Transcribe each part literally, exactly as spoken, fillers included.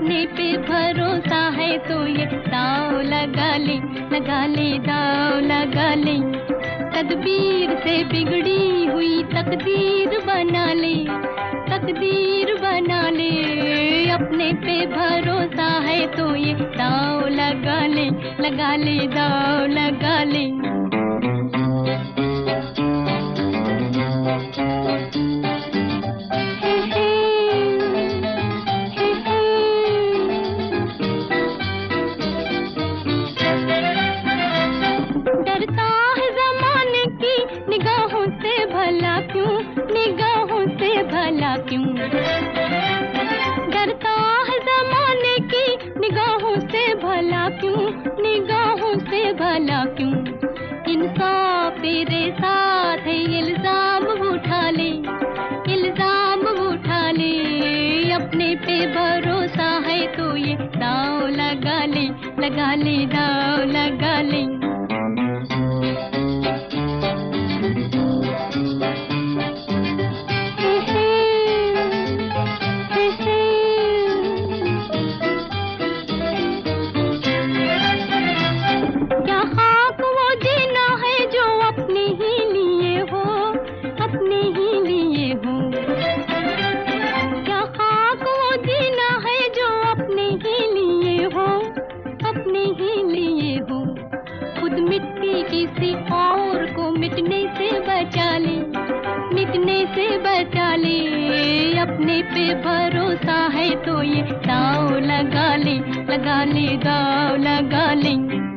अपने पे भरोसा है तो ये दाव लगा ले, लगा ले दाव लगा ले। तदबीर से बिगड़ी हुई तकदीर बना ले, तकदीर बना ले। अपने पे भरोसा है तो ये दाव लगा ले, लगा ले दाव लगा ले। डरता है ज़माने की निगाहों से भला क्यों, निगाहों से भला क्यों। डरता है ज़माने की निगाहों से भला क्यों, निगाहों से भला क्यों। इंसाफ तेरे साथ है इल्जाम उठा ले, इल्जाम उठा ले। अपने पे भरोसा है तो ये दाव लगा ले, लगा ले दाव लगा ले। क्या खाक वो जीना है जो अपने ही लिए हो, अपने ही लिए हो। क्या खाक वो जीना है जो अपने ही लिए हो, अपने ही लिए हो। खुद मिट्टी किसी और को मिटने से बचा ले, मिटने से बचा ले। अपने पे भरोसा है तो ये दाव लगा ले, लगा ले दाव लगा ले।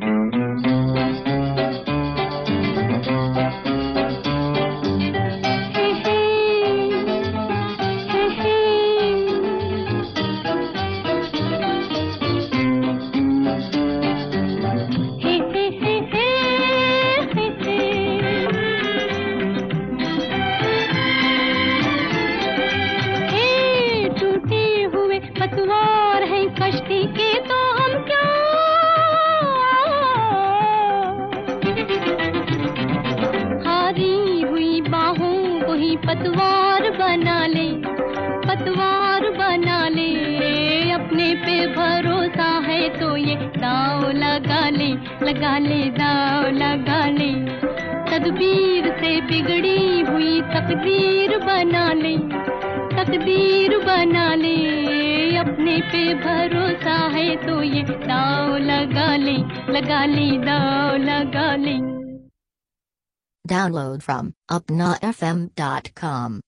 पतवार है कश्ती के तो हम क्या, हारी हुई बाहों को ही पतवार बना ले, पतवार बना ले। अपने पे भरोसा है तो ये दाव लगा ले, लगा ले दाव लगा ले। तदबीर से बिगड़ी हुई तकदीर बना ले, तकदीर बना ले। अपने पे भरोसा है तो ये दाव लगा ले, लगा ले दाव लगा ले। Download from upna f m dot com.